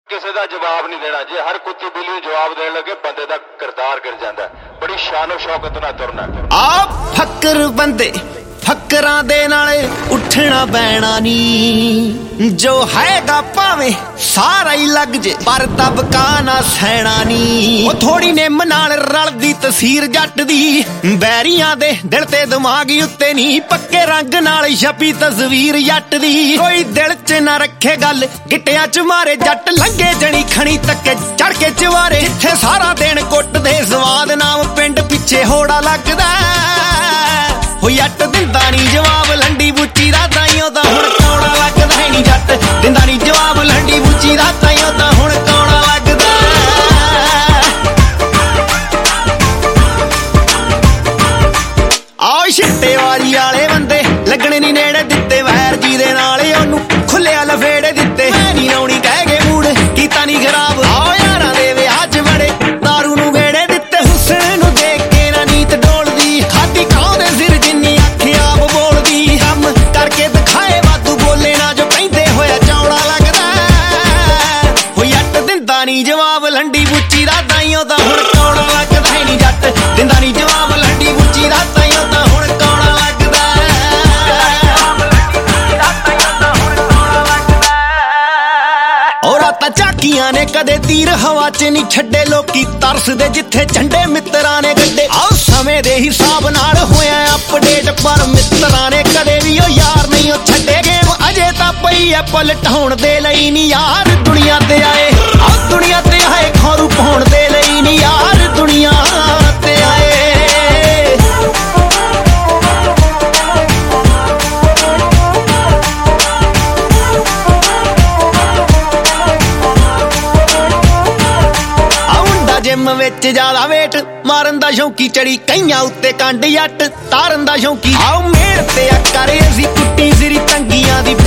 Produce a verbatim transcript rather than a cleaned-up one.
ਕਿਸੇ ਦਾ ਜਵਾਬ ਨਹੀਂ ਦੇਣਾ। ਜੇ ਹਰ ਕੁੱਤੀ ਬਿੱਲੀ ਨੂੰ ਜਵਾਬ ਦੇਣ ਲੱਗੇ ਬੰਦੇ ਦਾ ਕਿਰਦਾਰ ਗਿਰ ਜਾਂਦਾ। ਬੜੀ ਸ਼ਾਨੋ ਸ਼ੌਕਤ ਨਾਲ ਤੁਰਨਾ। ਆ ਫੱਕਰ ਬੰਦੇ ਫੱਕਰਾਂ ਦੇ ਨਾਲੇ ਉੱਠਣਾ ਬੈਣਾ ਨੀ, ਜੋ ਹੈਗਾ ਭਾਵੇਂ ਸਾਰਾ ਹੀ ਲੱਗ ਜੇ ਪਰ ਦਬਕਾ ਨਾ ਸਹਿਣਾ ਨੀ। ਉਹ ਥੋੜੀ ਨਿੰਮ ਨਾਲ ਰਲਦੀ ਤਸੀਰ ਜੱਟ ਦੀ, ਬੈਰੀਆਂ ਦੇ ਦਿਲ ਤੇ ਦਿਮਾਗ ਉੱਤੇ ਨੀ, ਪੱਕੇ ਰੰਗ ਨਾਲ ਛਪੀ ਤਸਵੀਰ ਜੱਟ ਦੀ। ਕੋਈ ਦਿਲ ਚ ਨਾ ਰੱਖੇ ਗੱਲ, ਗਿੱਟਿਆਂ ਚ ਮਾਰੇ ਜੱਟ ਲੰਗੇ ਜਣੀ ਖਣੀ ਤੱਕੇ ਚੜ ਕੇ ਚਵਾਰੇ। ਜਿੱਥੇ ਸਾਰਾ ਦਿਨ ਕੁੱਟਦੇ ਸਵਾਦ ਨਾਮ ਪਿੰਡ ਪਿੱਛੇ ਹੋੜਾ ਲੱਗਦਾ। ਹੋ ਜੱਟ ਦਿੰਦਾ ਨੀ ਜਵਾਬ ਲੰਡੀ ਬੁੱਚੀ ਦਾ, ਤਾਈਓ ਤਾਂ ਹੁਣ ਕੌੜਾ ਲੱਗਦਾ ਹੈ ਨੀ। ਜੱਟ ਦਿੰਦਾ ਨੀ ਜਵਾਬ ਲੰਡੀ ਬੁੱਚੀ ਦਾ, ਤਾਈਓ ਤਾਂ ਹੁਣ ਕੌੜਾ ਲੱਗਦਾ। ਆਓ ਛਿੱਟੇ ਵਾਰੀ ਵਾਲੇ ਬੰਦੇ ਲੱਗਣੇ ਨੀ ਨੇੜੇ ਦਿੱਤੇ, ਵੈਰ ਜੀ ਦੇ ਨਾਲ ਉਹਨੂੰ ਖੁੱਲਿਆ ਲਫੇੜੇ ਦਿੱਤੇ। ਮੈਂ ਨੀ ਲਾਉਣੀ ਕਹਿ ਗਏ ਮੂਡ ਕੀਤਾ ਨੀ ਖਰਾਬ। ਆਓ ਯਾਰਾਂ ਦੇ ਵਿਆਹ ਚ ਬੜੇ ਦਾਰੂ ਨੂੰ ਵੇੜੇ ਦਿੱਤੇ, ਹੁਸਨ ਨੂੰ ਦੇਖ ਕੇ ਨਾ ਨੀਤ ਡੋਲਦੀ। ਖਾਦੀ ਖਾਉਂਦੇ ਸਿਰ ਜਿੰਨੀ ਅੱਖ ਆਪ ਬੋਲਦੀ, ਕੰਮ ਕਰਕੇ ਦਿਖਾਏ ਵਾਧੂ ਬੋਲੇ ਨਾ ਜੋ ਕਹਿੰਦੇ ਹੋਇਆ ਚੌੜਾ ਲੱਗਦਾ। ਹੋ ਜੱਟ ਦਿੰਦਾ ਨੀ ਜਵਾਬ ਲੰਡੀ ਬੁੱਚੀ ਦਾ, ਤਾਈਓ ਤਾਂ ਹੁਣ ਕੌੜਾ ਲੱਗਦਾ ਹੈ ਨੀ। ਜੱਟ ਦਿੰਦਾ ਨੀ ਜਵਾਬ ਲੰਡੀ ਬੁੱਚੀ ਦਾ, ਤਾਈਓ ਤਾਂ ਹੁਣ ਕੌੜਾ ਲੱਗਦਾ। ਉਹ ਰਾਤਾਂ ਝਾਕੀਆਂ ਨੇ ਕਦੇ ਤੀਰ ਹਵਾ ਚ ਨਹੀਂ ਛੱਡੇ, ਲੋਕੀ ਤਰਸਦੇ ਜਿੱਥੇ ਝੰਡੇ ਮਿੱਤਰਾਂ ਨੇ ਗੱਡੇ। ਆਹ ਸਮੇਂ ਦੇ ਹਿਸਾਬ ਨਾਲ ਹੋਇਆ ਅਪਡੇਟ, ਪਰ ਮਿੱਤਰਾਂ ਨੇ ਕਦੇ ਵੀ ਉਹ ਯਾਰ ਨਹੀਂ ਉਹ ਛੱਡੇ। ਗੇਮ ਅਜੇ ਤਾਂ ਪਈ ਐ ਪਲਟਾਉਣ ਦੇ ਲਈ ਨੀ ਯਾਰ ਦੁਨੀਆ ਤੇ ਆਏ। ਆਹ ਦੁਨੀਆ ਤੇ ਆਏ ਖੌਰੂ ਪਾਉਣ ਦੇ ਲਈ ਨੀ ਯਾਰ ਦੁਨੀਆ ਤੇ ਆਏ। ਜਿੰਮ ਵਿੱਚ ਜ਼ਿਆਦਾ ਵੇਟ ਮਾਰਨ ਦਾ ਸ਼ੌਂਕੀ, ਚੜੀ ਕਈਆਂ ਉੱਤੇ ਕੰਡ ਜੱਟ ਤਾਰਨ ਦਾ ਸ਼ੌਂਕੀ। ਆਓ ਮੇਰ ਤੇ ਆ ਕਰੇ ਅਸੀਂ ਕੁੱਟੀ ਸਿਰੀ ਤੰਗੀਆਂ ਦੀ